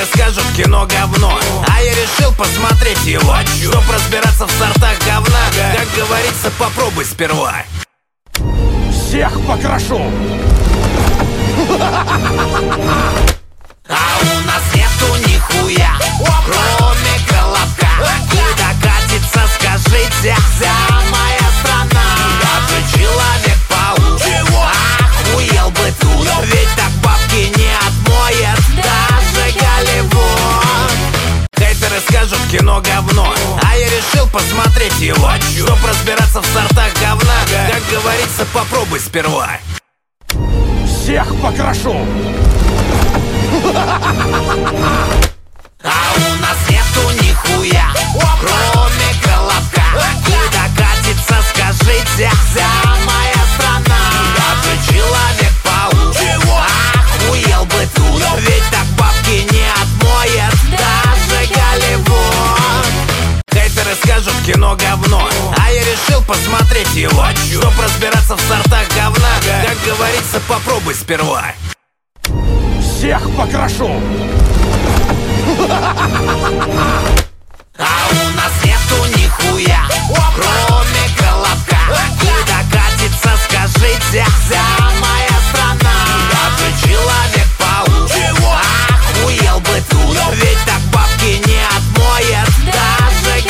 скажут, кино говно, а я решил посмотреть его, чтоб разбираться в сортах говна. Как говорится, попробуй сперва. Всех покрошу! А у нас нету нихуя, кроме колобка. Куда катится, скажите, вся моя страна. Даже Человек-паук охуел бы тут, ведь так бабки не отмоет даже Голливуд. Хейтеры скажут, кино говно, а я решил посмотреть его, чтоб разбираться в сортах говна. Как говорится, попробуй сперва. Всех покрошу! А у нас нету нихуя, кроме колобка. Куда катится, скажите, вся моя страна. Даже Человек-паук охуел бы тут, ведь так бабки не отмоет даже Голливуд. Хейтеры скажут, кино говно, а я решил посмотреть его, чтоб разбираться в сортах говна. Как говорится, попробуй сперва. Всех покрошу!